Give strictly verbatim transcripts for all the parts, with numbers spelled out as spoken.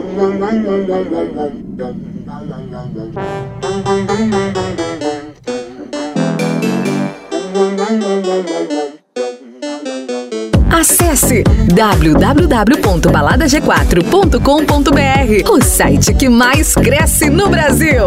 Acesse w w w ponto balada g quatro ponto com ponto b r, o site que mais cresce no Brasil.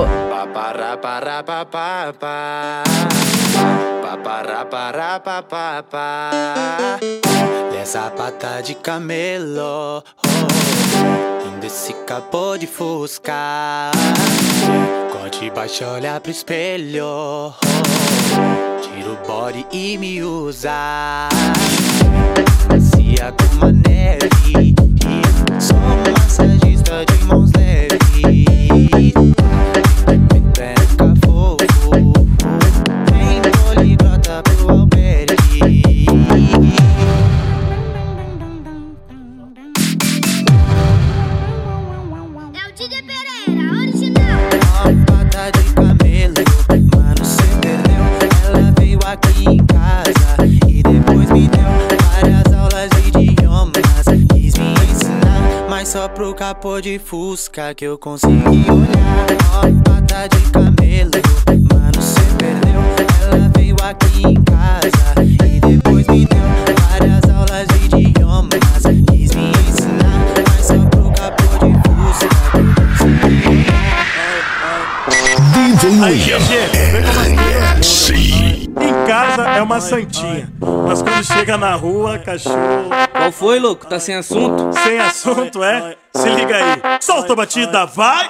Essa pata de camelo, oh, ainda se capô de fusca. Corte baixo, olha pro espelho, oh, tira o body e me usa. Macia como a neve, sou massagista de mãos leves. Peca fofo, tem poliglota pro albergue. É o Didi Pereira, original. Uma pata de camelo, mano, cê perdeu. Ela veio aqui em casa e depois me deu várias aulas de idiomas. Quis me ensinar, mas só pro capô de fusca que eu consegui olhar. Uma pata de camelo, mano, cê perdeu. Ela veio aqui em casa e depois me deu várias aulas de idiomas. Quis me ensinar, mas só pro capô de fusca que eu consegui olhar. Aí, G G, vem como assim? Em casa é uma santinha, mas quando chega na rua, cachorro. Qual foi, louco? Tá sem assunto? Sem assunto, é? Se liga aí, solta a batida, vai!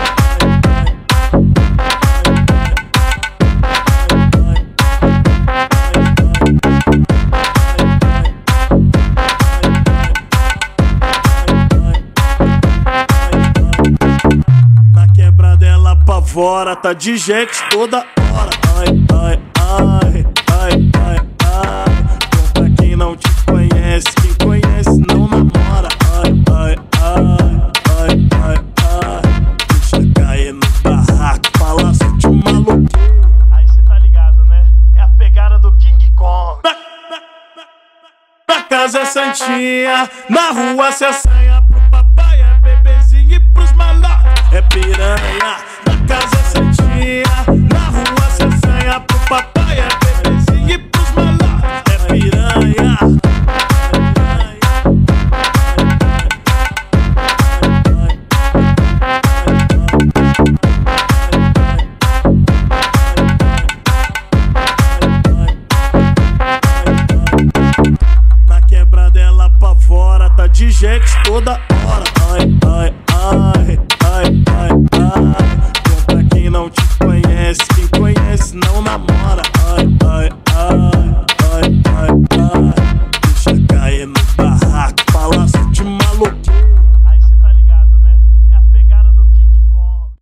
Na quebrada ela apavora, tá de jet toda hora. Ai, ai, ai, ai, ai, ai. Bom pra quem não te conhece, quem conhece não namora. Ai, ai, ai, ai, ai, ai. Deixa cair no barraco, palácio de maluco. Aí cê tá ligado, né? É a pegada do King Kong. Na, na, na casa é santinha, na rua cê assanha. Pro papai é bebezinho e pros malacos é piranha. Na casa é santinha, na rua cê assanha. Pro papai é bebezinho e pros malacos é piranha. Na quebrada ela apavora, tá de jet toda hora. Ai, ai,